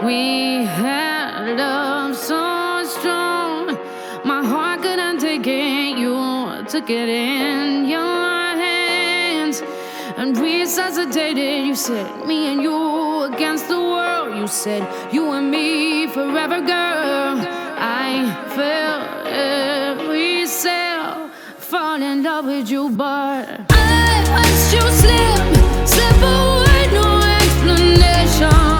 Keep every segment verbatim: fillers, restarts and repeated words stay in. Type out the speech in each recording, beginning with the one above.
We had love so strong, my heart couldn't take it. You took it in your hands and resuscitated. You said me and you against the world. You said you and me forever, girl. I felt every cell fall in love with you, but I watched you slip, slip away, no explanation.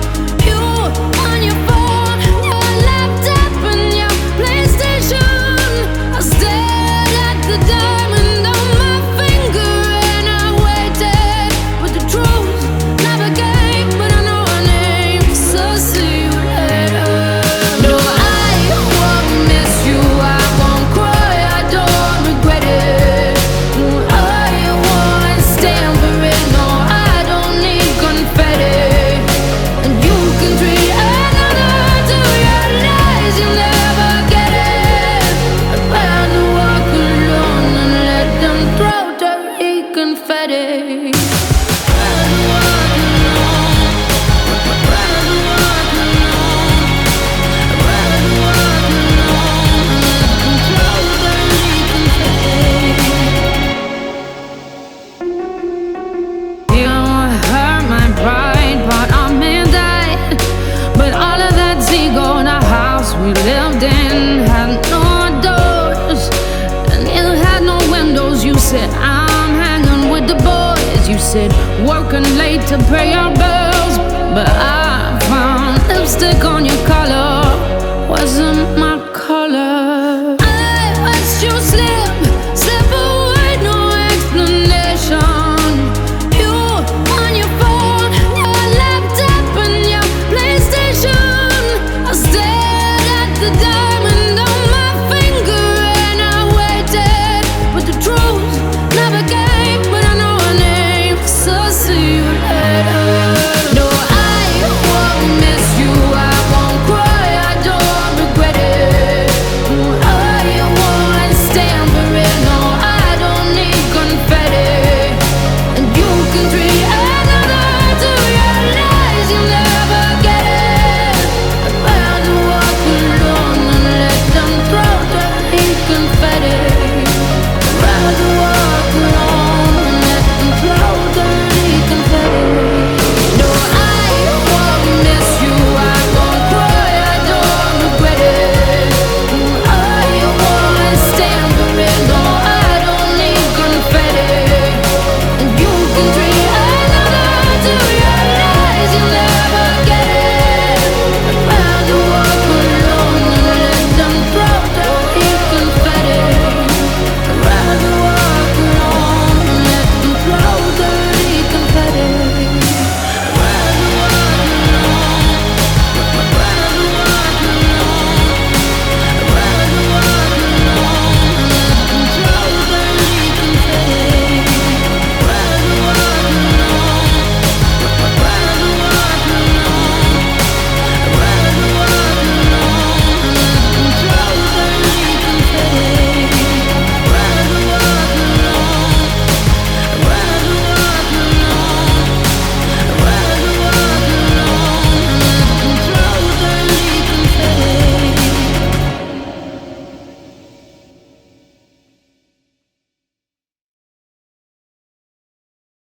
Confetti. We lived in had no doors, and it had no windows. You said I'm hanging with the boys. You said working late to pay our bills, but I found lipstick on your collar.